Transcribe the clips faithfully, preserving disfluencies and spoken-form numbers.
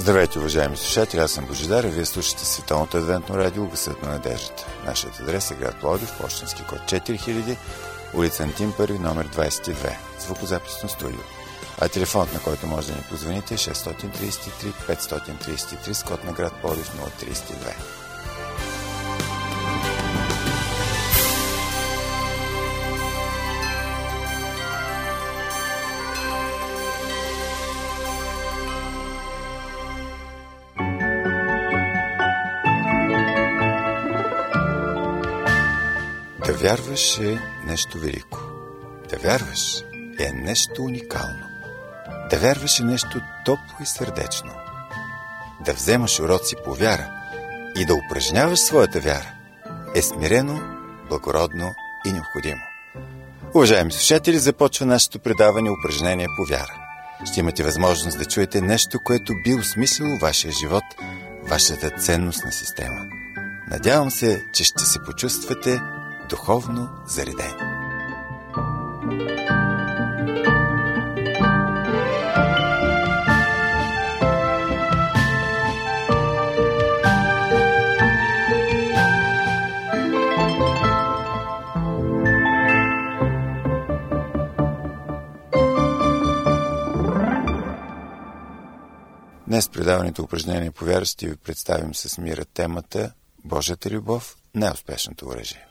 Здравейте, уважаеми слушатели, аз съм Божидар и вие слушате Световното адвентно радио Гласът на надеждата. Нашият адрес е град Пловдив, пощенски код четири хиляди, улица Антим първи, номер двадесет и две, звукозаписно студио. А телефонът, на който може да ни позвоните, е шест три три пет три три с код на град Пловдив нула три две. Да вярваш е нещо велико. Да вярваш е нещо уникално. Да вярваш е нещо топло и сърдечно. Да вземаш уроци по вяра и да упражняваш своята вяра е смирено, благородно и необходимо. Уважаеми слушатели, започва нашето предаване упражнение по вяра. Ще имате възможност да чуете нещо, което би осмислило вашия живот, вашата ценностна система. Надявам се, че ще се почувствате духовно зареден. Днес предаването упражнение по вяра ще ви представим с мира темата Божията любов – най-успешното оръжие.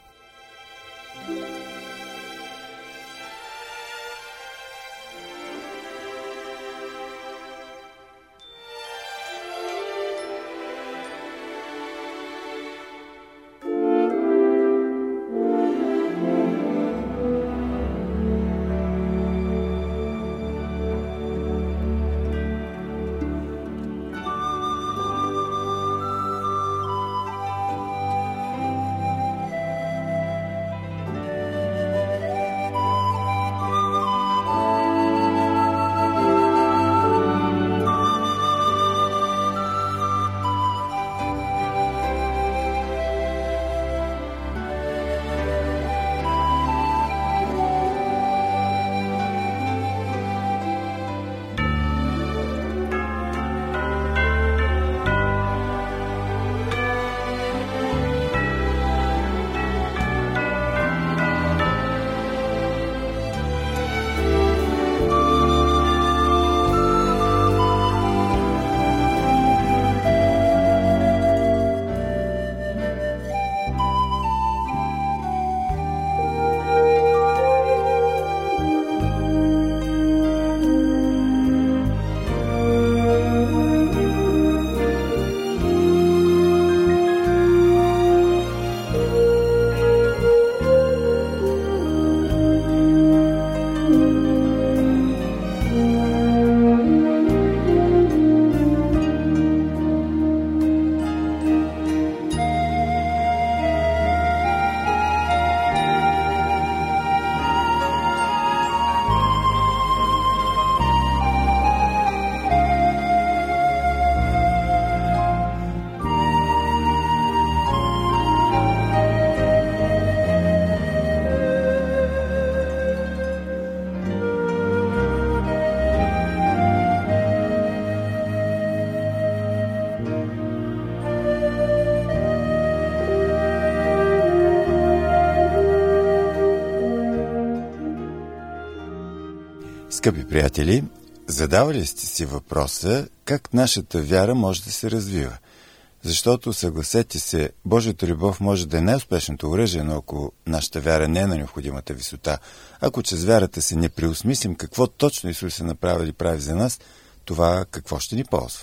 Скъпи приятели, задавали сте си въпроса как нашата вяра може да се развива? Защото, съгласете се, Божията любов може да е най-успешното оръжие, но ако нашата вяра не е на необходимата висота, ако чрез вярата си не преосмислим какво точно Исус е направил и прави за нас, това какво ще ни ползва?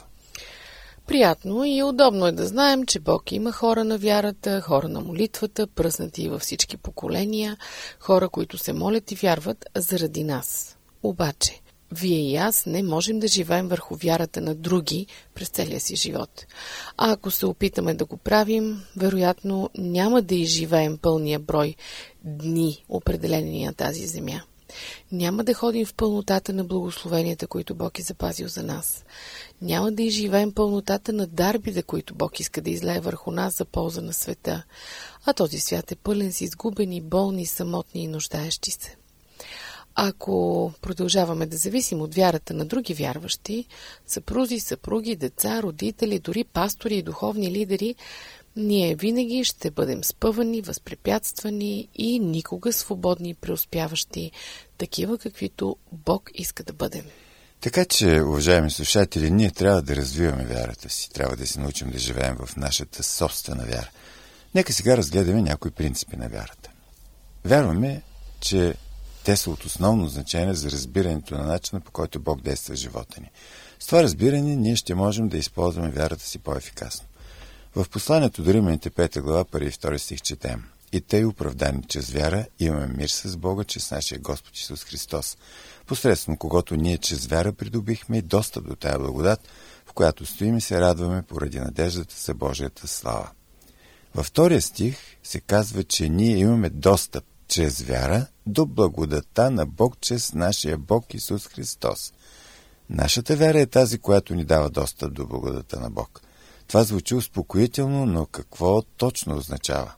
Приятно и удобно е да знаем, че Бог има хора на вярата, хора на молитвата, пръснати във всички поколения, хора, които се молят и вярват заради нас. Обаче, вие и аз не можем да живеем върху вярата на други през целия си живот. А ако се опитаме да го правим, вероятно няма да изживеем пълния брой дни, определени на тази земя. Няма да ходим в пълнотата на благословенията, които Бог е запазил за нас. Няма да изживеем пълнотата на дарбите, които Бог иска да излее върху нас за полза на света. А този свят е пълен с изгубени, болни, самотни и нуждаещи се. Ако продължаваме да зависим от вярата на други вярващи, съпрузи, съпруги, деца, родители, дори пастори и духовни лидери, ние винаги ще бъдем спъвани, възпрепятствани и никога свободни и преуспяващи, такива каквито Бог иска да бъдем. Така че, уважаеми слушатели, ние трябва да развиваме вярата си, трябва да се научим да живеем в нашата собствена вяра. Нека сега разгледаме някои принципи на вярата. Вярваме, че те са от основно значение за разбирането на начина, по който Бог действа в живота ни. С това разбиране ние ще можем да използваме вярата си по-ефикасно. В посланието до Римляните пета глава, първи и втори стих четем: И тъй оправдани чрез вяра имаме мир с Бога, чрез нашия Господ Исус Христос, посредством когото ние чрез вяра придобихме и достъп до тая благодат, в която стоим и се радваме поради надеждата за Божията слава. Във втория стих се казва, че ние имаме достъп чрез вяра до благодата на Бог чрез нашия Бог Исус Христос. Нашата вяра е тази, която ни дава достъп до благодата на Бог. Това звучи успокоително, но какво точно означава?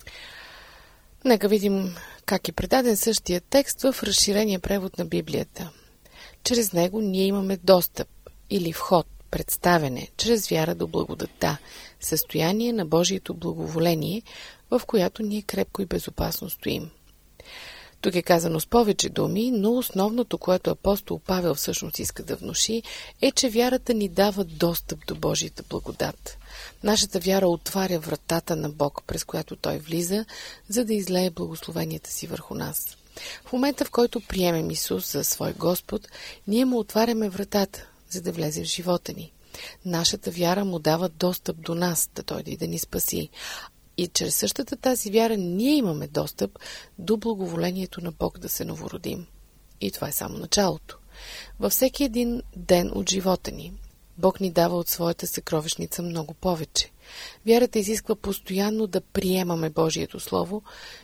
Нека видим как е предаден същия текст в разширения превод на Библията. Чрез него ние имаме достъп или вход, представяне, чрез вяра до благодата, състояние на Божието благоволение, в която ние крепко и безопасно стоим. Тук е казано с повече думи, но основното, което апостол Павел всъщност иска да внуши, е, че вярата ни дава достъп до Божията благодат. Нашата вяра отваря вратата на Бог, през която Той влиза, за да излее благословенията си върху нас. В момента, в който приемем Исус за свой Господ, ние му отваряме вратата, за да влезе в живота ни. Нашата вяра му дава достъп до нас, да дойде и да ни спаси. И чрез същата тази вяра ние имаме достъп до благоволението на Бог да се новородим. И това е само началото. Във всеки един ден от живота ни Бог ни дава от своята съкровищница много повече. Вярата изисква постоянно да приемаме Божието Слово,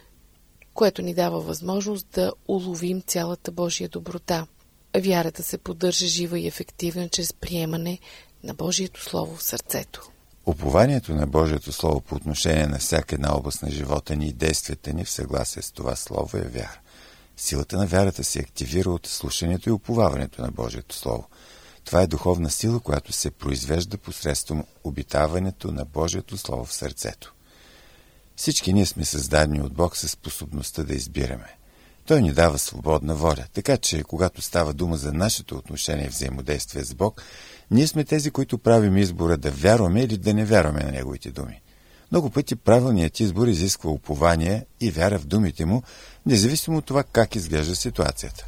което ни дава възможност да уловим цялата Божия доброта. Вярата се поддържа жива и ефективна чрез приемане на Божието Слово в сърцето. Упованието на Божието Слово по отношение на всяка една област на живота ни и действията ни в съгласие с това Слово е вяра. Силата на вярата се активира от слушането и уповаването на Божието Слово. Това е духовна сила, която се произвежда посредством обитаването на Божието Слово в сърцето. Всички ние сме създадени от Бог със способността да избираме. Той ни дава свободна воля, така че, когато става дума за нашето отношение и взаимодействие с Бог, ние сме тези, които правим избора да вярваме или да не вярваме на Неговите думи. Много пъти правилният избор изисква упование и вяра в думите Му, независимо от това как изглежда ситуацията.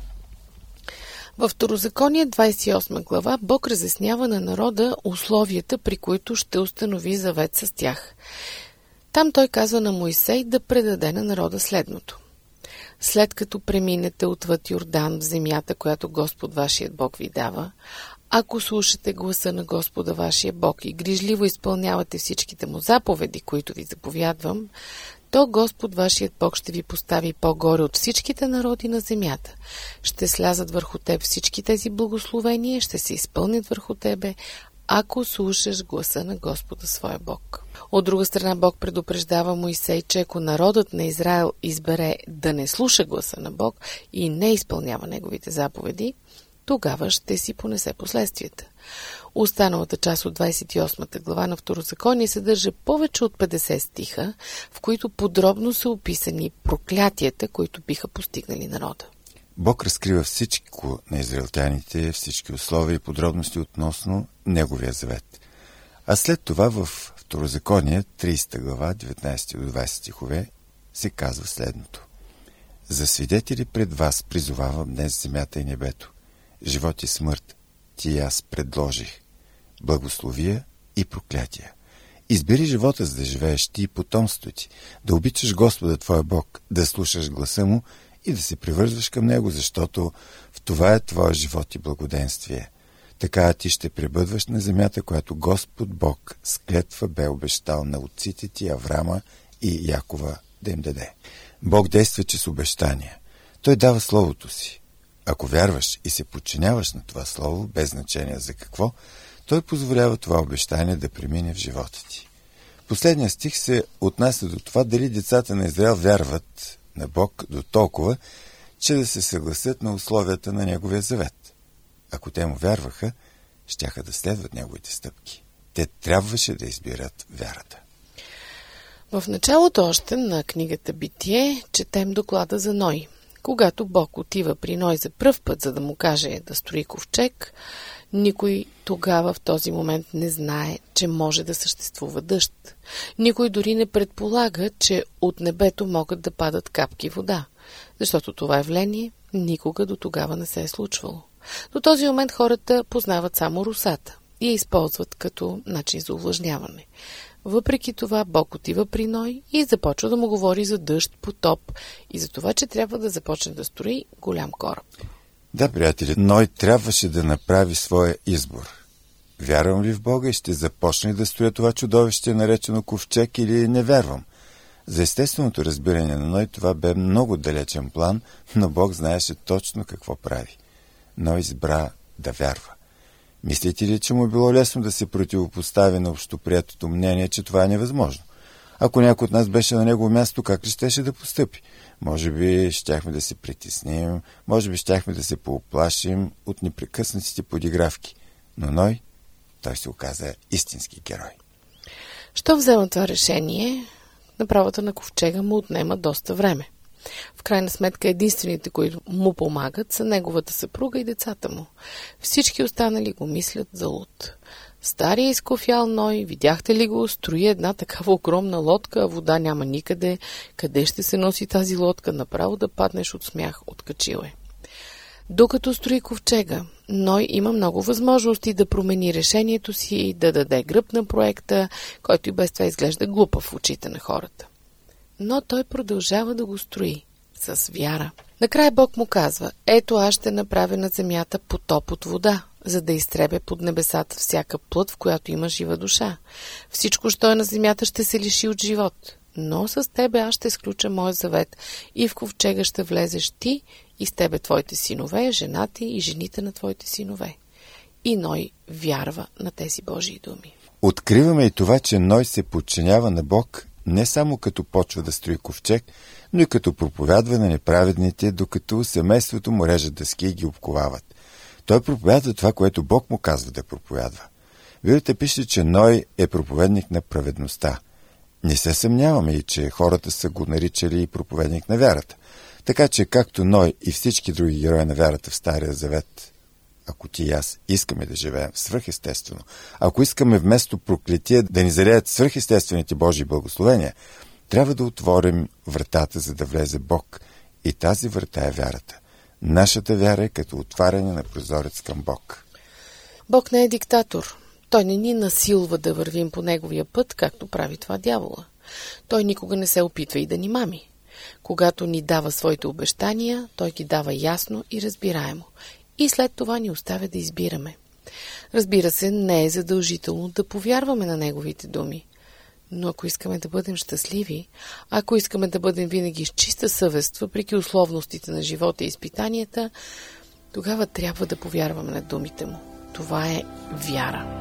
Във Второзаконие, двадесет и осма глава, Бог разяснява на народа условията, при които ще установи завет с тях. Там Той казва на Моисей да предаде на народа следното: След като преминете отвъд Йордан в земята, която Господ вашият Бог ви дава, ако слушате гласа на Господа вашия Бог и грижливо изпълнявате всичките му заповеди, които ви заповядвам, то Господ вашият Бог ще ви постави по-горе от всичките народи на земята. Ще слязат върху теб всички тези благословения, ще се изпълнят върху тебе, ако слушаш гласа на Господа своя Бог. От друга страна, Бог предупреждава Моисей, че ако народът на Израел избере да не слуша гласа на Бог и не изпълнява неговите заповеди, тогава ще си понесе последствията. Останалата част от двадесет и осмата глава на Второзаконие съдържа повече от петдесет стиха, в които подробно са описани проклятията, които биха постигнали народа. Бог разкрива всичко на израелтяните, всички условия и подробности относно Неговия завет. А след това в Второзаконие, тридесета глава, деветнадесети до двадесети стихове, се казва следното: За свидетели пред вас призовавам днес земята и небето, живот и смърт, ти и аз предложих, благословия и проклятия. Избери живота, за да живееш ти и потомството ти, да обичаш Господа твоя Бог, да слушаш гласа Му и да се привързваш към Него, защото в това е твоя живот и благоденствие. Така ти ще пребъдваш на земята, която Господ Бог с клетва бе обещал на отците ти Аврама и Якова да им даде. Бог действа чрез обещания. Той дава Словото си. Ако вярваш и се подчиняваш на това Слово, без значение за какво, Той позволява това обещание да премине в живота ти. Последният стих се отнася до това дали децата на Израел вярват на Бог до толкова, че да се съгласят на условията на неговия завет. Ако те му вярваха, щяха да следват неговите стъпки. Те трябваше да избират вярата. В началото още на книгата Битие четем доклада за Ной. Когато Бог отива при Ной за пръв път, за да му каже да строи ковчег, никой тогава в този момент не знае, че може да съществува дъжд. Никой дори не предполага, че от небето могат да падат капки вода, защото това явление никога до тогава не се е случвало. До този момент хората познават само росата и я използват като начин за увлажняване. Въпреки това Бог отива при Ной и започва да му говори за дъжд, потоп и за това, че трябва да започне да строи голям кораб. Да, приятели, Ной трябваше да направи своя избор. Вярвам ли в Бога и ще започне да строя това чудовище, наречено ковчег, или не вярвам? За естественото разбиране на Ной това бе много далечен план, но Бог знаеше точно какво прави. Ной избра да вярва. Мислите ли, че му било лесно да се противопостави на общоприетото мнение, че това е невъзможно? Ако някой от нас беше на негово място, как ли щеше да постъпи? Може би щяхме да се притесним, може би щяхме да се пооплашим от непрекъснатите подигравки. Но Ной, той се оказа истински герой. Що взема това решение? Направата на ковчега му отнема доста време. В крайна сметка единствените, които му помагат, са неговата съпруга и децата му. Всички останали го мислят за луд. Стария изкофял Ной, видяхте ли го, строи една такава огромна лодка, а вода няма никъде. Къде ще се носи тази лодка? Направо да паднеш от смях, откачил е. Докато строи ковчега, Ной има много възможности да промени решението си и да даде гръб на проекта, който и без това изглежда глупав в очите на хората. Но той продължава да го строи с вяра. Накрая Бог му казва: ето аз ще направя на земята потоп от вода, за да изтребя под небесата всяка плът, в която има жива душа. Всичко, що е на земята, ще се лиши от живот. Но с тебе аз ще сключа моя завет и в ковчега ще влезеш ти и с тебе твоите синове, жена ти и жените на твоите синове. И Ной вярва на тези Божии думи. Откриваме и това, че Ной се подчинява на Бог не само като почва да строи ковчег, но и като проповядва на неправедните, докато семейството му режат дъски и ги обковават. Той проповядва това, което Бог му казва да проповядва. Библията пише, че Ной е проповедник на праведността. Не се съмняваме и, че хората са го наричали и проповедник на вярата. Така че, както Ной и всички други герои на вярата в Стария Завет, ако ти и аз искаме да живеем свръхестествено, ако искаме вместо проклетия да ни зареят свръхестествените Божии благословения, трябва да отворим вратата, за да влезе Бог. И тази врата е вярата. Нашата вяра е като отваряне на прозорец към Бог. Бог не е диктатор. Той не ни насилва да вървим по неговия път, както прави това дявола. Той никога не се опитва и да ни мами. Когато ни дава своите обещания, той ги дава ясно и разбираемо. И след това ни оставя да избираме. Разбира се, не е задължително да повярваме на неговите думи. Но ако искаме да бъдем щастливи, ако искаме да бъдем винаги с чиста съвест, въпреки условностите на живота и изпитанията, тогава трябва да повярваме на думите му. Това е вяра.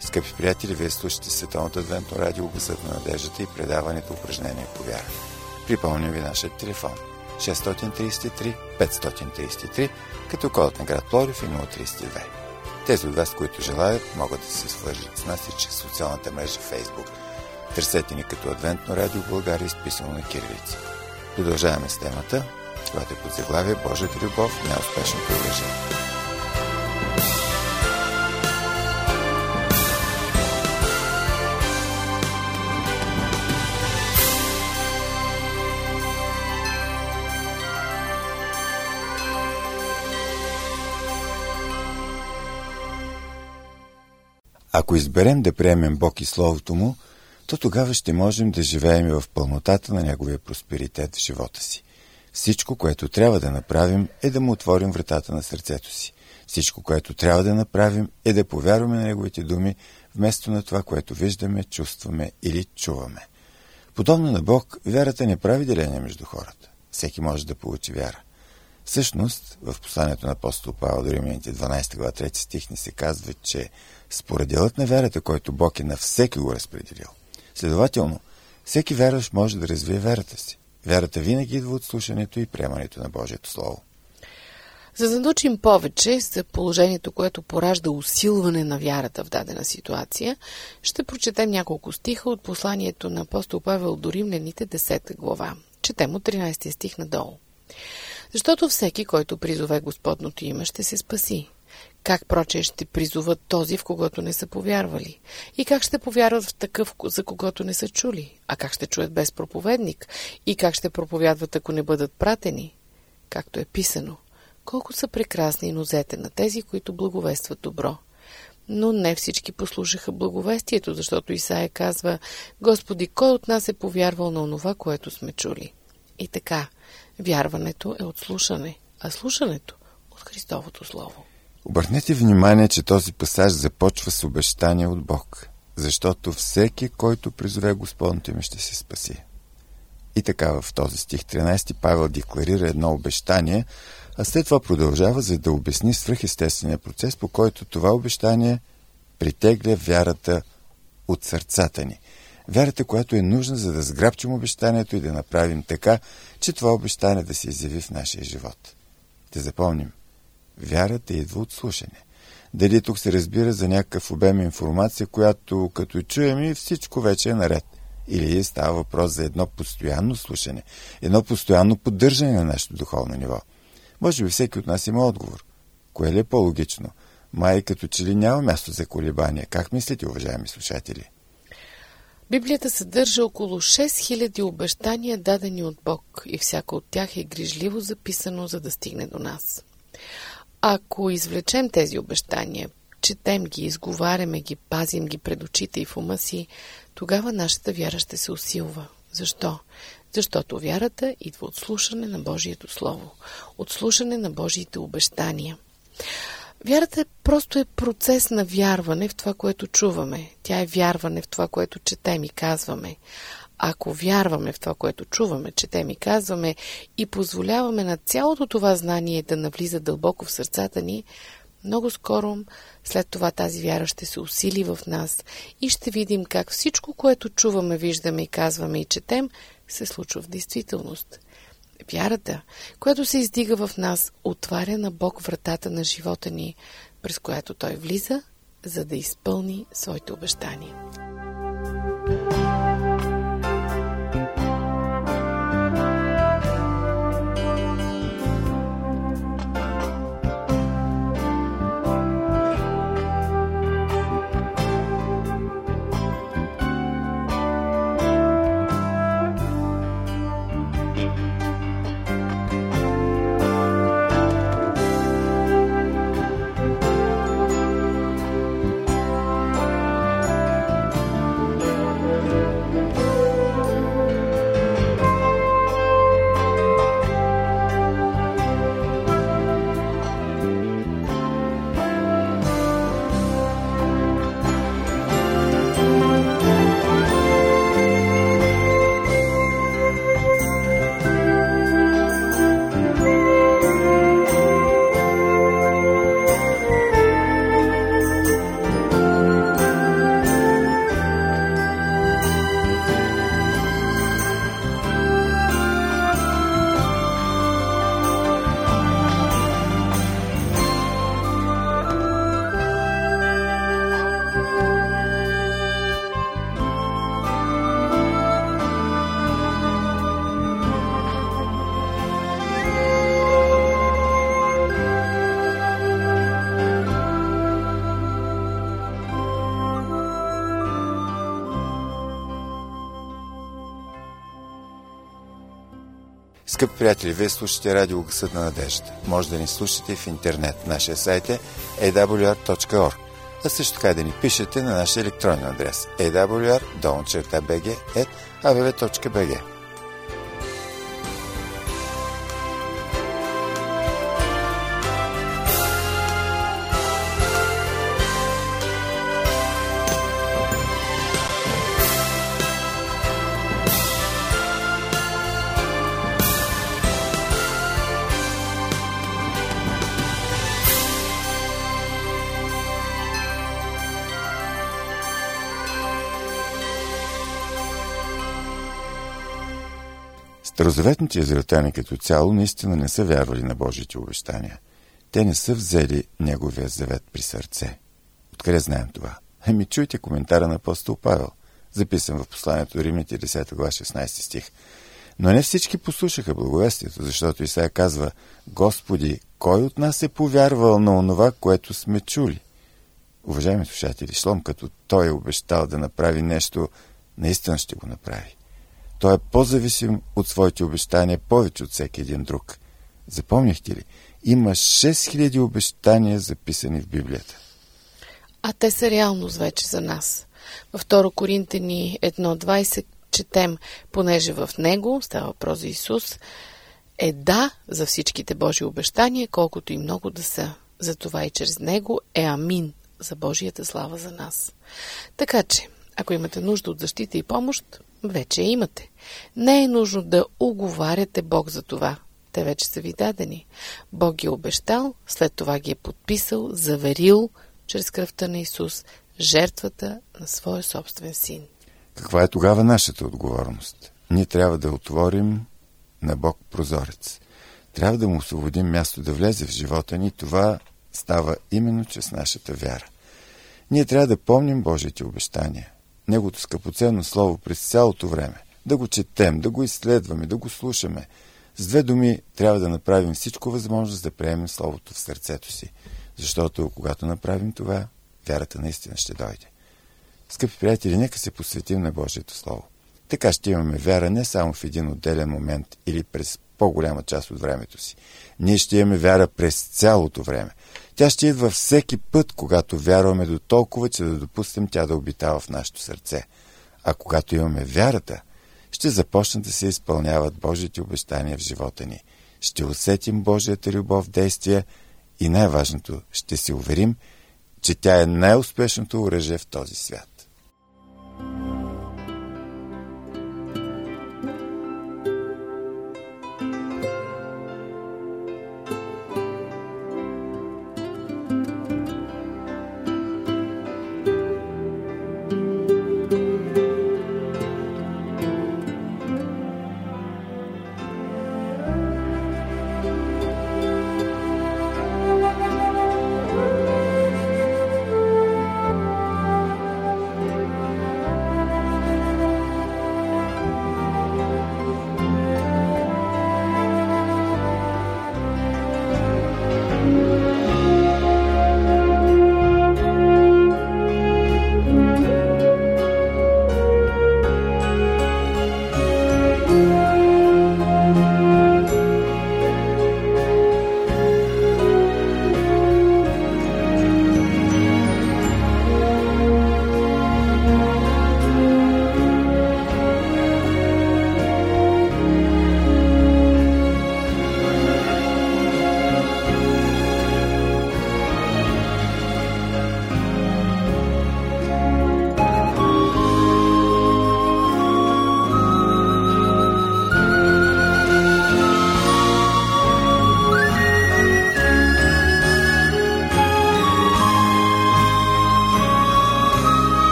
Скъпи приятели, вие слушате Световното адвентно радио Гласът на надеждата и предаването упражнение по вяра. Припомням ви нашия телефон шест три три пет три три, като кодът на град Пловдив е нула три две. Тези от вас, които желаят, могат да се свържат с нас и чрез социалната мрежа Facebook. Търсете ни като Адвентно радио България, изписано на кирилица. Продължаваме с темата, която е под заглавие Божията любов, неуспешното оръжие. Ако изберем да приемем Бог и Словото Му, то тогава ще можем да живеем и в пълнотата на Неговия просперитет в живота си. Всичко, което трябва да направим, е да Му отворим вратата на сърцето си. Всичко, което трябва да направим, е да повярваме на Неговите думи, вместо на това, което виждаме, чувстваме или чуваме. Подобно на Бог, вярата не прави деление между хората. Всеки може да получи вяра. Всъщност, в посланието на апостол Павел до Римляните дванадесета глава трети стих ни се казва, че според делът на вярата, който Бог е на всеки го разпределил. Следователно, всеки вярващ може да развие вярата си. Вярата винаги идва от слушането и приемането на Божието Слово. За да научим повече за положението, което поражда усилване на вярата в дадена ситуация, ще прочетем няколко стиха от посланието на апостол Павел до Римляните десета глава. Четем от тринадесети стих надолу. Защото всеки, който призове Господното име, ще се спаси. Как проче ще призоват този, в когото не са повярвали? И как ще повярват в такъв, за когото не са чули? А как ще чуят без проповедник? И как ще проповядват, ако не бъдат пратени? Както е писано, колко са прекрасни нозете на тези, които благовестват добро. Но не всички послушаха благовестието, защото Исаия казва: Господи, кой от нас е повярвал на онова, което сме чули? И така, вярването е от слушане, а слушането от Христовото Слово. Обърнете внимание, че този пасаж започва с обещание от Бог, защото всеки, който призове Господното име, ще се спаси. И така в този стих тринадесети Павел декларира едно обещание, а след това продължава, за да обясни свръхестествения процес, по който това обещание притегля вярата от сърцата ни. Вярата, която е нужна, за да сграбчим обещанието и да направим така, че това обещание да се изяви в нашия живот. Да запомним, вярата идва от слушане. Дали тук се разбира за някакъв обем информация, която като чуем и всичко вече е наред. Или става въпрос за едно постоянно слушане, едно постоянно поддържане на нашето духовно ниво. Може би всеки от нас има отговор. Кое ли е по-логично? Май като че ли няма място за колебания. Как мислите, уважаеми слушатели? Библията съдържа около шест хиляди обещания, дадени от Бог, и всяко от тях е грижливо записано, за да стигне до нас. Ако извлечем тези обещания, четем ги, изговаряме ги, пазим ги пред очите и в ума си, тогава нашата вяра ще се усилва. Защо? Защото вярата идва от слушане на Божието Слово, от слушане на Божиите обещания. Вярата просто е процес на вярване в това, което чуваме. Тя е вярване в това, което четем и казваме. Ако вярваме в това, което чуваме, четем и казваме, и позволяваме на цялото това знание да навлиза дълбоко в сърцата ни, много скоро след това тази вяра ще се усили в нас и ще видим как всичко, което чуваме, виждаме и казваме и четем, се случва в действителност. Вярата, която се издига в нас, отваря на Бог вратата на живота ни, през която Той влиза, за да изпълни своите обещания. Скъпи приятели, вие слушате радио Гласът на надеждата. Може да ни слушате в интернет. Нашия сайт е ей дабъл ю ар точка орг, а също така да ни пишете на нашия електронен адрес ей дабъл ю ар долна черта би джи ет а бе бе точка би джи. Старозаветните израелтяни като цяло наистина не са вярвали на Божиите обещания. Те не са взели Неговия завет при сърце. Откъде знаем това? Ами чуйте коментара на апостол Павел, записан в посланието до Римляните десета глава шестнадесети стих. Но не всички послушаха благовестието, защото Исаия казва: Господи, кой от нас е повярвал на онова, което сме чули? Уважаеми слушатели, щом като Той е обещал да направи нещо, наистина ще го направи. Той е по-зависим от своите обещания повече от всеки един друг. Запомнихте ли? Има шест хиляди обещания записани в Библията. А те са реалност вече за нас. Във втора Коринтяни едно двадесет четем: понеже в Него, става въпрос за Исус, е да за всичките Божии обещания, колкото и много да са. Затова и чрез Него е амин за Божията слава за нас. Така че, ако имате нужда от защита и помощ, вече имате. Не е нужно да уговаряте Бог за това. Те вече са ви дадени. Бог ги е обещал, след това ги е подписал, заверил чрез кръвта на Исус жертвата на своя собствен син. Каква е тогава нашата отговорност? Ние трябва да отворим на Бог прозорец. Трябва да му освободим място да влезе в живота ни. Това става именно чрез нашата вяра. Ние трябва да помним Божиите обещания, Неговото скъпоценно слово през цялото време, да го четем, да го изследваме, да го слушаме. С две думи, трябва да направим всичко възможно, да приемем словото в сърцето си, защото когато направим това, вярата наистина ще дойде. Скъпи приятели, нека се посветим на Божието слово. Така ще имаме вяра не само в един отделен момент или през по-голяма част от времето си. Ние ще имаме вяра през цялото време. Тя ще идва всеки път, когато вярваме до толкова, че да допустим тя да обитава в нашето сърце. А когато имаме вярата, ще започнат да се изпълняват Божиите обещания в живота ни. Ще усетим Божията любов в действие и най-важното, ще се уверим, че тя е най-успешното оръжие в този свят.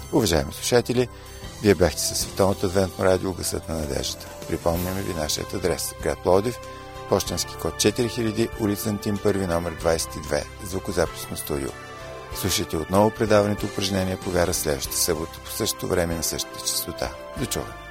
Уважаеми слушатели, вие бяхте със Световното адвентно радио Гласът на надеждата. Припомняме ви нашият адрес: град Пловдив, пощенски код четири хиляди, улица Антим първи, номер двадесет и две, звукозаписно студио. Слушайте отново предаването упражнения по вяра следващата събота по същото време на същата честота. До чуване!